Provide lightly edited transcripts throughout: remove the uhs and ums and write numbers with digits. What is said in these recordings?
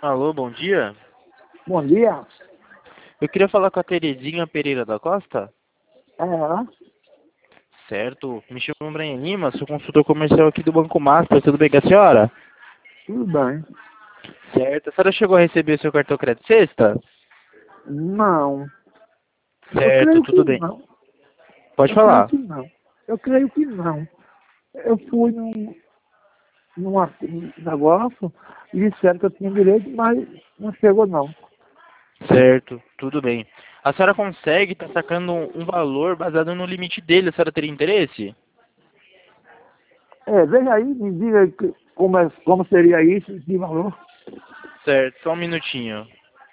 Alô, bom dia. Bom dia. Eu queria falar com a Terezinha Pereira da Costa. É ela? Certo. Me chamo Brian Lima, sou consultor comercial aqui do Banco Master. Tudo bem com a senhora? Tudo bem. Certo. A senhora chegou a receber seu cartão crédito sexta? Não. Eu Certo, creio que tudo bem. não. Pode Eu creio falar. que não. Eu creio que não. Eu fui num negócio e disseram que eu tinha direito, mas não chegou não. Certo, tudo bem. A senhora consegue estar sacando um valor baseado no limite dele. A senhora teria interesse? Veja aí, me diga como seria isso, de valor. Certo, só um minutinho.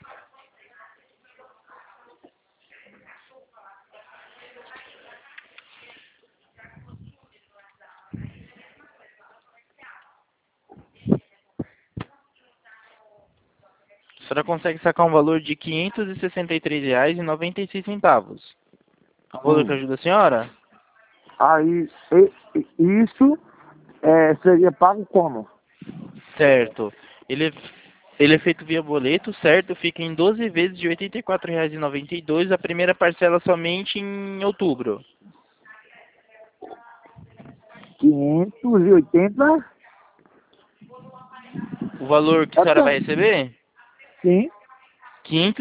A senhora consegue sacar um valor de R$ 563,96. É um valor que Hum. ajuda a senhora? Aí, isso seria pago como? Certo. Ele, ele é feito via boleto, certo? Fica em 12 vezes de R$ 84,92. A primeira parcela somente em outubro. 580. O valor que a senhora Até, vai receber? sim. R$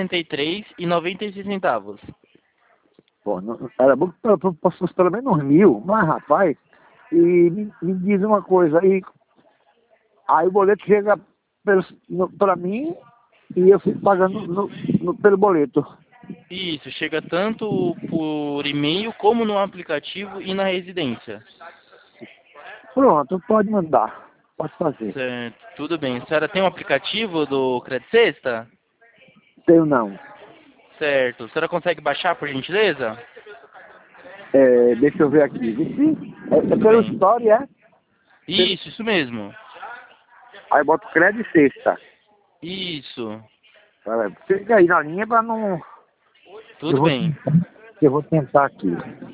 563,96. Pô, era bom que fosse pelo menos 1.000, mas rapaz, e me diz uma coisa, aí o boleto chega para mim e eu fico pagando pelo boleto. Isso, chega tanto por e-mail como no aplicativo e na residência. Pronto, pode mandar, pode fazer. Certo, tudo bem. A senhora tem um aplicativo do Credit Sexta? Tenho não. Certo. A senhora consegue baixar, por gentileza? Deixa eu ver aqui. É Tudo pelo bem. Story, é? Isso mesmo. Aí bota o crédito e sexta. Isso, Peraí, fica aí na linha para não. Eu tudo vou, bem. eu vou tentar aqui.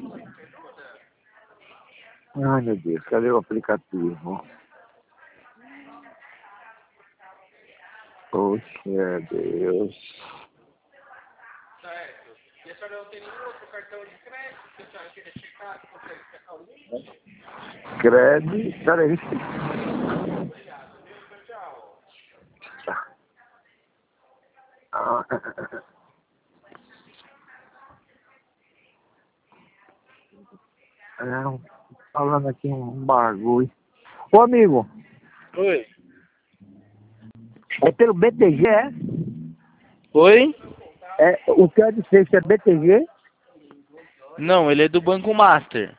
Ai meu Deus, cadê o aplicativo? Poxa Deus. Crédito, peraí. Ah, falando aqui um bagulho. Ô amigo, Oi. é pelo BTG, é? Oi? O crédito sexta é BTG? Não, ele é do Banco Master.